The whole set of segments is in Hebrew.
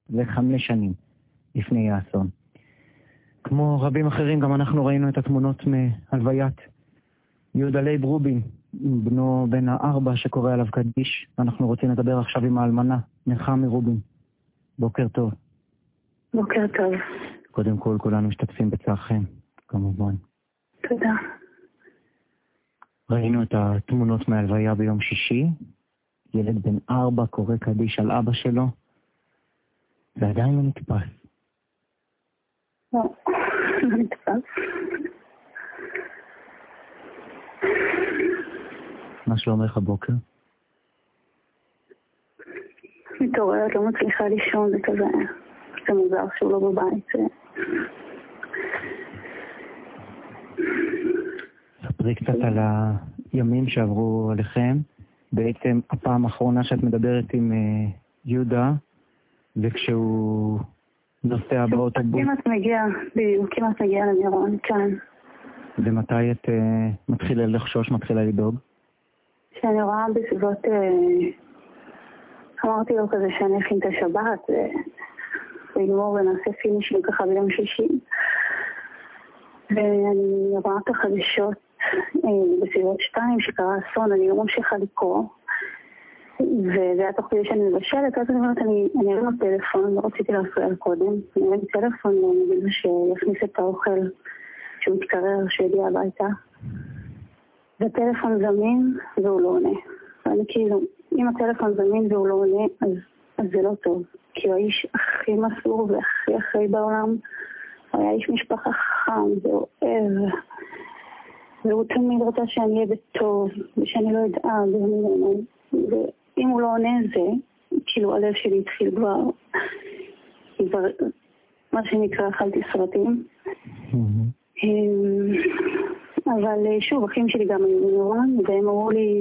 זה 5 שנים לפני האסון. כמו רבים אחרים, גם אנחנו ראינו את התמונות מהלוויית יהודה לייב רובין, בנו בן 4 שקורא עליו קדיש. אנחנו רוצים לדבר עכשיו עם האלמנה, נחמי רובין. בוקר טוב. בוקר טוב. קודם כל, כולנו משתתפים בצערכם, כמובן. תודה. ראינו את התמונות מהלוויה ביום שישי. ילד בן 4 קורא קדיש על אבא שלו. זה עדיין לא נתפס. לא נתפס. מה שלומך הבוקר? מתעוררת, לא מצליחה לישון, זה כזה. זה מוזר שהוא לא בבית. ספרי קצת על הימים שעברו עליכם. בעצם הפעם האחרונה שאת מדברת עם יהודה, וכשהוא נוסע באוטובוס. כמעט מגיע למירון, כן. ומתי את מתחילה לחשוש, מתחילה לדאוג? שאני רואה בסביבות, אמרתי לו כזה שאני אכין את השבת, ונגמור ונעשה פינישים ככה ביום שישי. ואני רואה את החדשות בסביבות 2 שקרה אסון, אני לא ממשיכה לקרוא. וזה היה תוך כדי שאני מבשלת, אז אני אומרת, אני ארים הטלפון, לא רציתי להפריע קודם. אני ארים טלפון ואני אגיד שיכניס את האוכל שהוא מתקרר, שיגיע הביתה. והטלפון זמין והוא לא עונה. ואני כאילו, אם הטלפון זמין והוא לא עונה, אז זה לא טוב. כי הוא האיש הכי מסור והכי אחראי בעולם. הוא היה איש משפחה חם ואוהב. והוא תמיד רוצה שאני אהיה בטוב, ושאני לא אדאג. ואם הוא לא עונה זה, כאילו הלב שלי התחיל כבר, מה שנקרא, אכלתי סרטים. אבל שוב, אחים שלי גם היו במירון, והם אמרו לי,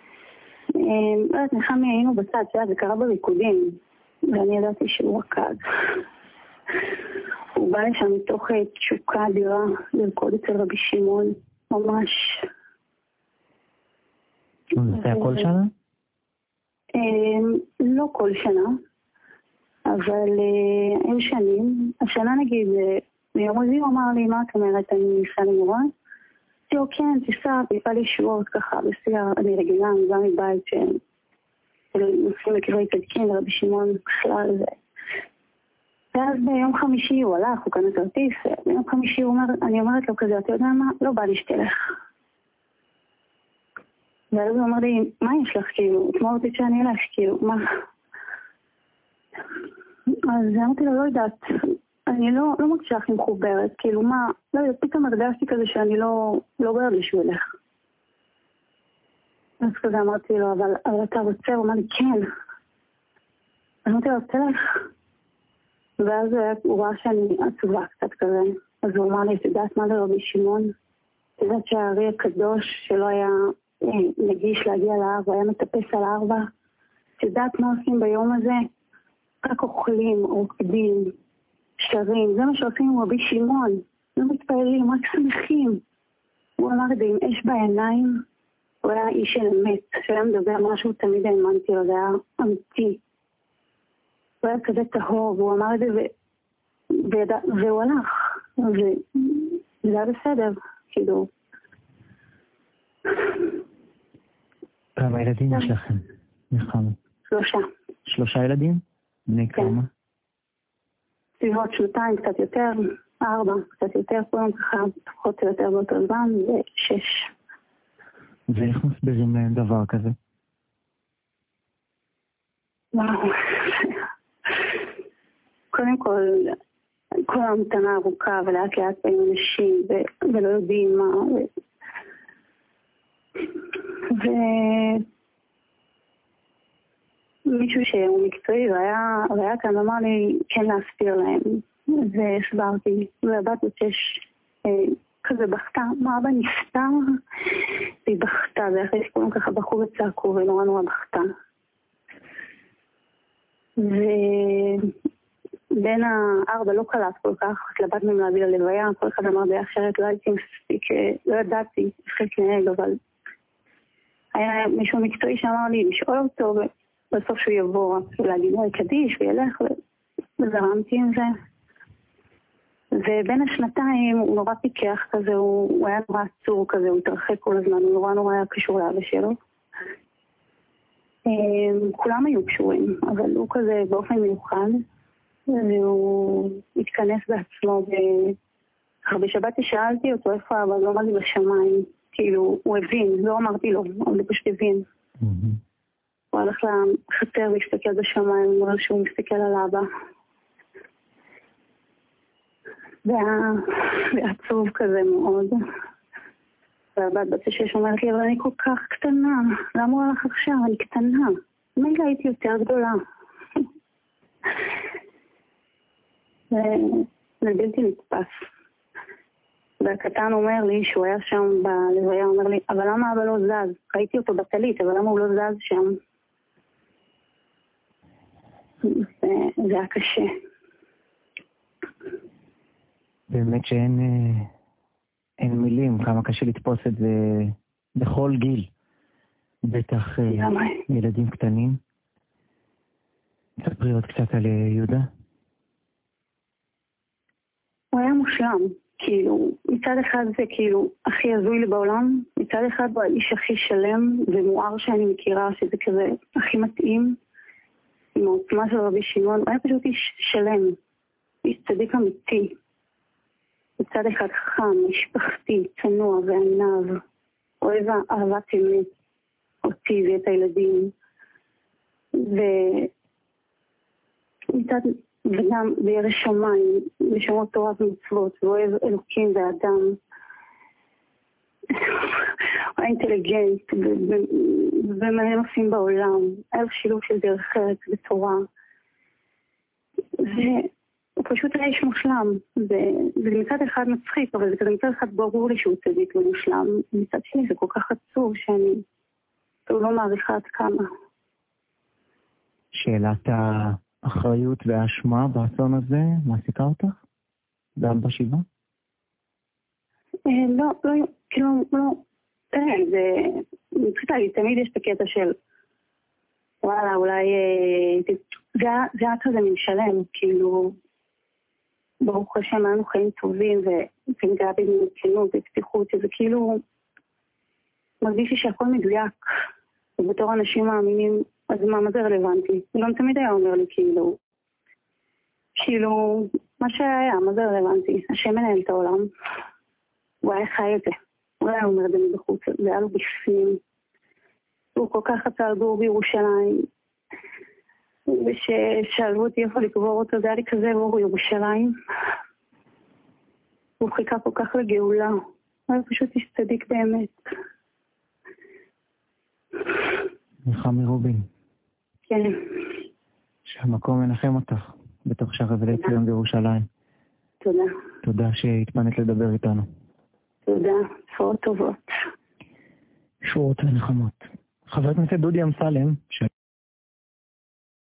נחמי, היינו בצד, זה קרה בריקודים, ואני ידעתי שהוא רקד. הוא בא לשם מתוך תשוקה אדירה לרקוד אצל רבי שמעון, ממש. הוא נוסע כל שנה? לא כל שנה, אבל היו שנים. השנה נגיד, ביום רביעי הוא אמר לי, מה את אומרת, אני ניסה למירון? תראו, כן, תיסע, יפה לי שורות ככה, בשיאה, אני רגילה, אני באה מבית נוסעים לקברי צדקים לרבי שמעון בכלל זה. ואז ביום חמישי הוא הלך, הוא קנה כרטיס, ביום חמישי הוא אומר, אני אומרת לו כזה, אתה יודע מה? לא בא לי שתלך. ואז הוא אומר לי, מה יש לך, כאילו? אתמול אותי שאני אלך, כאילו, מה? אז אמרתי לו, לא יודעת, אני לא מרגישה הכי מחוברת, כאילו, מה? לא יודעת, פתאום הרגשתי כזה שאני לא בא בשבילך. אז כזה אמרתי לו, אבל אתה רוצה? הוא אמר לי, כן. אז אמרתי לו, תלך. ואז הוא ראה שאני עצובה קצת כזה. אז הוא אמר לי, תדעת מה זה רבי שמעון? תדעת שהארי הקדוש שלא היה נגיש להגיע להר, והיה מטפס על הארבע. תדעת מה עושים ביום הזה? רק אוכלים, רוקדים, שרים. זה מה שעושים עם רבי שמעון. לא מתפעלים, רק שמחים. הוא אמר את זה עם אש בעיניים. הוא היה איש של אמת. שהיה מדבר משהו תמיד האמנתי לו, זה היה אמיתי. הוא היה כזה טהור, והוא אמר את זה והוא הלך. וזה היה בסדר, כאילו. כמה ילדים יש לכם? נחמי. 3. 3 ילדים? בני כמה? סביבות 2, קצת יותר, 4, קצת יותר, כולם ככה, פחות או יותר באותו זמן, ו6. ואיך מסבירים להם דבר כזה? וואו. קודם כל המתנה ארוכה, ולאט לאט באים אנשים, ולא יודעים מה. ומישהו שהוא מקצועי, והיה כאן, אמר לי, כן להסביר להם. והסברתי, והבת שיש כזה בכתה, מה אבא נפטר? והיא בכתה, ואחרי שכולם ככה בחו וצעקו, ונורא נורא בכתה. ובין 4 לא קלט כל כך, התלבטנו עם להביא ללוויה, כל אחד אמר די אחרת, לא הייתי מספיק, לא ידעתי איך להתנהג, אבל היה מישהו מקצועי שאמר לי לשאול אותו, ובסוף שהוא יבוא להגיד לו קדיש וילך, וזרמתי עם זה. ובין השנתיים הוא נורא פיקח כזה, הוא היה נורא עצור כזה, הוא התרחק כל הזמן, הוא נורא היה קשור לאבא שלו. כולם היו קשורים, אבל הוא כזה באופן מיוחד, והוא התכנס בעצמו. בשבת שאלתי אותו איפה אבא, לא אמר לי בשמיים, כאילו הוא הבין, לא אמרתי לו, אבל הוא פשוט הבין. הוא הלך לחצר והסתכל בשמיים, הוא אומר שהוא מסתכל על אבא. זה היה עצוב כזה מאוד. והבת בת 6 אומרת לי, אבל אני כל כך קטנה, למה הוא הלך עכשיו? אני קטנה. מילא הייתי יותר גדולה. זה בלתי נתפס. והקטן אומר לי שהוא היה שם בלוויה, אומר לי, אבל למה אבא לא זז? ראיתי אותו בטלית, אבל למה הוא לא זז שם? זה היה קשה. באמת שאין מילים, כמה קשה לתפוס את זה בכל גיל. בטח ילדים קטנים. תספרי עוד קצת על יהודה. הוא היה מושלם. כאילו, מצד אחד זה כאילו הכי הזוי לי בעולם, מצד אחד הוא האיש הכי שלם ומואר שאני מכירה, שזה כזה הכי מתאים עם העוצמה של רבי שמעון. הוא היה פשוט איש שלם, איש צדיק אמיתי. מצד אחד חכם, משפחתי, צנוע וענב, אוהב אהבת אמת, אותי ואת הילדים. וגם בירא שמיים, לשמות תורה ומצוות, ואוהב אלוקים ואדם. הוא היה אינטליגנט, ומלא נושאים בעולם. היה לו שילוב של דרך ארץ ותורה. והוא פשוט היה איש מושלם. וזה מצד אחד מצחיק, אבל זה מצד אחד ברור לי שהוא צדיק ומושלם. מצד שני זה כל כך עצוב שאני לא מעריכה עד כמה. שאלת האחריות והאשמה באסון הזה מעסיקה אותך? גם בשבעה? לא, כאילו, לא. זה מצחיק לי, תמיד יש את הקטע של וואלה, אולי זה היה כזה משלם, כאילו ברוך השם היינו חיים טובים ונגעה במתכנות ופתיחות, שזה כאילו מרגיש לי שהכל מדויק, ובתור אנשים מאמינים, אז מה זה רלוונטי? הוא גם תמיד היה אומר לי כאילו מה שהיה, מה זה רלוונטי? השם מנהל את העולם, הוא היה חי את זה, הוא היה אומר את זה מבחוץ, זה היה לו בפנים. הוא כל כך רצה לגור בירושלים, וששאלו אותי איפה לקבור אותו, זה היה לי כזה אור ירושלים. הוא חיכה כל כך לגאולה, הוא היה פשוט איש צדיק באמת. נחמי רובין. כן. שהמקום מנחם אותך, בתוך שער אבלי ציון בירושלים. תודה. תודה שהתפנת לדבר איתנו. תודה, צורות טובות. שורות ונחמות. חבר הכנסת דודי אמסלם,